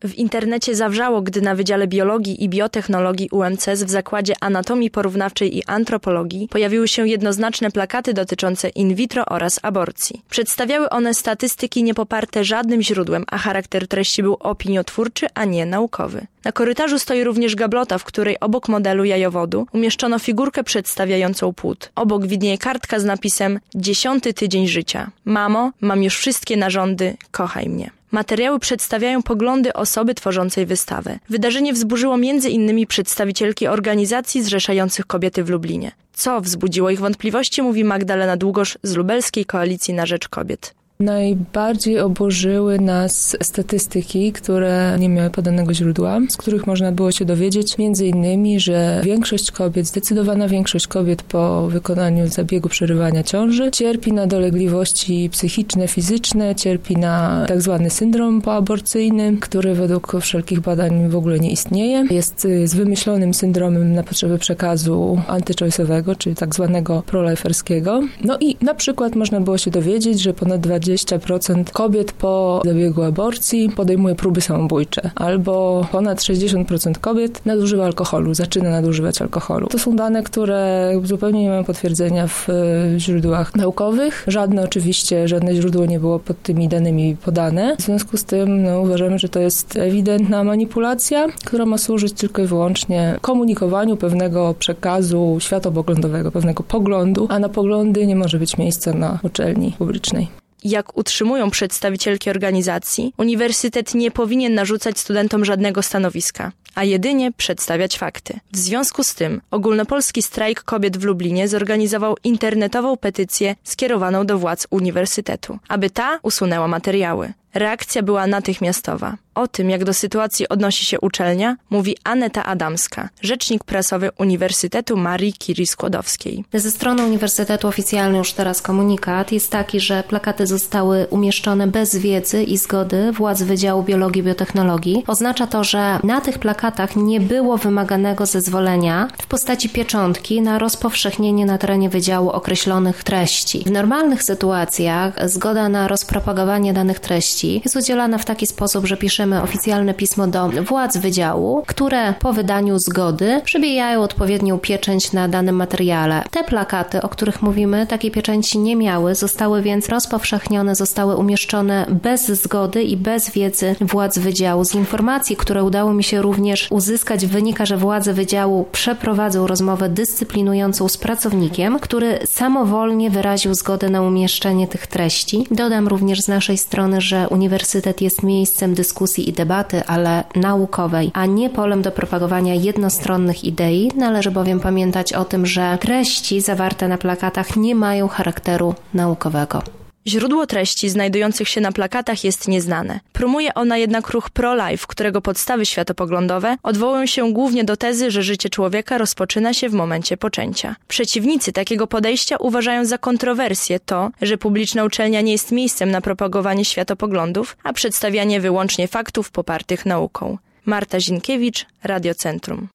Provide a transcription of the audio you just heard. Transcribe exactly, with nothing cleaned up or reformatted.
W internecie zawrzało, gdy na Wydziale Biologii i Biotechnologii U M C S w Zakładzie Anatomii Porównawczej i Antropologii pojawiły się jednoznaczne plakaty dotyczące in vitro oraz aborcji. Przedstawiały one statystyki niepoparte żadnym źródłem, a charakter treści był opiniotwórczy, a nie naukowy. Na korytarzu stoi również gablota, w której obok modelu jajowodu umieszczono figurkę przedstawiającą płód. Obok widnieje kartka z napisem „Dziesiąty tydzień życia. Mamo, mam już wszystkie narządy, kochaj mnie”. Materiały przedstawiają poglądy osoby tworzącej wystawę. Wydarzenie wzburzyło między innymi przedstawicielki organizacji zrzeszających kobiety w Lublinie. Co wzbudziło ich wątpliwości, mówi Magdalena Długosz z Lubelskiej Koalicji na Rzecz Kobiet. Najbardziej oburzyły nas statystyki, które nie miały podanego źródła, z których można było się dowiedzieć między innymi, że większość kobiet, zdecydowana większość kobiet po wykonaniu zabiegu przerywania ciąży cierpi na dolegliwości psychiczne, fizyczne, cierpi na tak zwany syndrom poaborcyjny, który według wszelkich badań w ogóle nie istnieje. Jest z wymyślonym syndromem na potrzeby przekazu antychoice'owego, czyli tak zwanego proliferskiego. No i na przykład można było się dowiedzieć, że ponad dwadzieścia procent kobiet po zabiegu aborcji podejmuje próby samobójcze, albo ponad sześćdziesiąt procent kobiet nadużywa alkoholu, zaczyna nadużywać alkoholu. To są dane, które zupełnie nie mają potwierdzenia w źródłach naukowych. Żadne oczywiście, żadne źródło nie było pod tymi danymi podane. W związku z tym no, uważamy, że to jest ewidentna manipulacja, która ma służyć tylko i wyłącznie komunikowaniu pewnego przekazu światopoglądowego, pewnego poglądu, a na poglądy nie może być miejsca na uczelni publicznej. Jak utrzymują przedstawicielki organizacji, uniwersytet nie powinien narzucać studentom żadnego stanowiska, a jedynie przedstawiać fakty. W związku z tym Ogólnopolski Strajk Kobiet w Lublinie zorganizował internetową petycję skierowaną do władz uniwersytetu, aby ta usunęła materiały. Reakcja była natychmiastowa. O tym, jak do sytuacji odnosi się uczelnia, mówi Aneta Adamska, rzecznik prasowy Uniwersytetu Marii Curie-Skłodowskiej. Ze strony Uniwersytetu oficjalny już teraz komunikat jest taki, że plakaty zostały umieszczone bez wiedzy i zgody władz Wydziału Biologii i Biotechnologii. Oznacza to, że na tych plakatach nie było wymaganego zezwolenia w postaci pieczątki na rozpowszechnienie na terenie wydziału określonych treści. W normalnych sytuacjach zgoda na rozpropagowanie danych treści jest udzielana w taki sposób, że piszemy oficjalne pismo do władz wydziału, które po wydaniu zgody przybijają odpowiednią pieczęć na danym materiale. Te plakaty, o których mówimy, takiej pieczęci nie miały, zostały więc rozpowszechnione, zostały umieszczone bez zgody i bez wiedzy władz wydziału. Z informacji, które udało mi się również uzyskać, wynika, że władze wydziału przeprowadzą rozmowę dyscyplinującą z pracownikiem, który samowolnie wyraził zgodę na umieszczenie tych treści. Dodam również z naszej strony, że uniwersytet jest miejscem dyskusji i debaty, ale naukowej, a nie polem do propagowania jednostronnych idei. Należy bowiem pamiętać o tym, że treści zawarte na plakatach nie mają charakteru naukowego. Źródło treści znajdujących się na plakatach jest nieznane. Promuje ona jednak ruch pro-life, którego podstawy światopoglądowe odwołują się głównie do tezy, że życie człowieka rozpoczyna się w momencie poczęcia. Przeciwnicy takiego podejścia uważają za kontrowersję to, że publiczna uczelnia nie jest miejscem na propagowanie światopoglądów, a przedstawianie wyłącznie faktów popartych nauką. Marta Zinkiewicz, Radio Centrum.